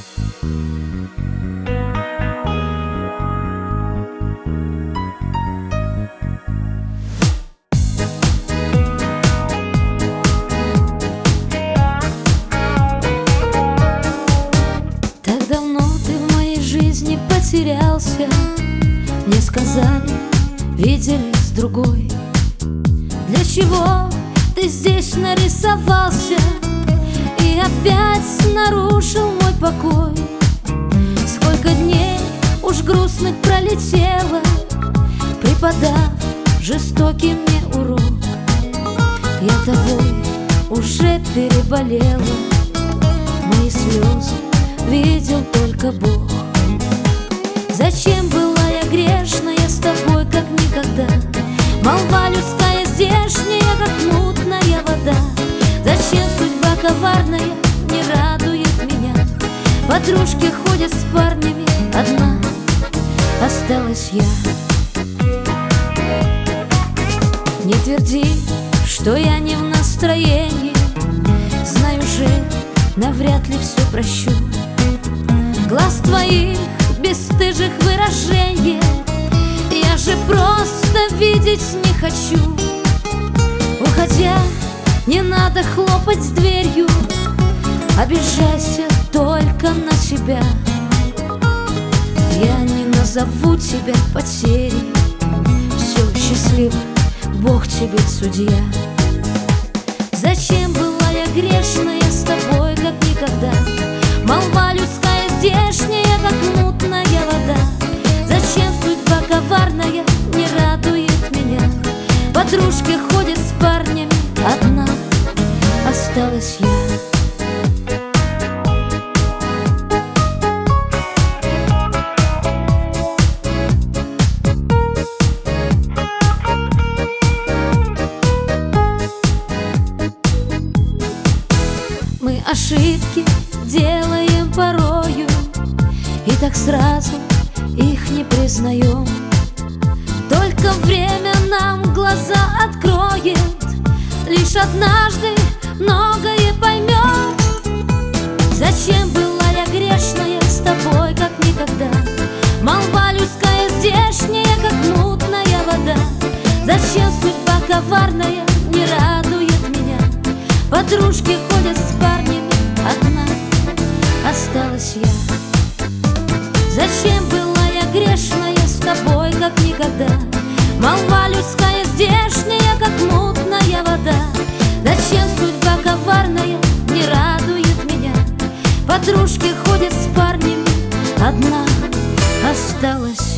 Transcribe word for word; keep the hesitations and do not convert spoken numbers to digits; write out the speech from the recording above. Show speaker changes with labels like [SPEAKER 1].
[SPEAKER 1] Так давно ты в моей жизни потерялся. Мне сказали, видели с другой. Для чего ты здесь нарисовался и опять нарушил мой покой? Сколько дней уж грустных пролетело, преподав жестокий мне урок. Я тобой уже переболела, мои слезы видел только Бог. Зачем была я грешная с тобой, как никогда? Молва людская здешняя, как мутная вода. Зачем судьба коварная не радует меня? Подружки ходят с парнями, одна осталась я. Не тверди, что я не в настроении, знаю же, навряд ли все прощу. Глаз твоих бесстыжих выражений я же просто видеть не хочу. Уходя, не надо хлопать дверью, обижайся только на себя. Я не назову тебя потерей, все счастливо, Бог тебе судья. Зачем была я грешная с тобой, как никогда? Молва людская здешняя, как мутная вода. Зачем судьба коварная не радует меня? Подружки ходят с парнями, одна осталась я. Мы ошибки делаем порою и так сразу их не признаем. Только время нам глаза откроет, лишь однажды многое поймем. Зачем была я грешная с тобой, как никогда? Молва людская здешняя, как мутная вода. Зачем судьба коварная не радует меня? Подружки ходят с парнями, одна осталась я. Зачем была я грешная с тобой, как никогда? Молва людская здешняя, как мутная вода. Зачем судьба коварная не радует меня? Подружки ходят с парнями, одна осталась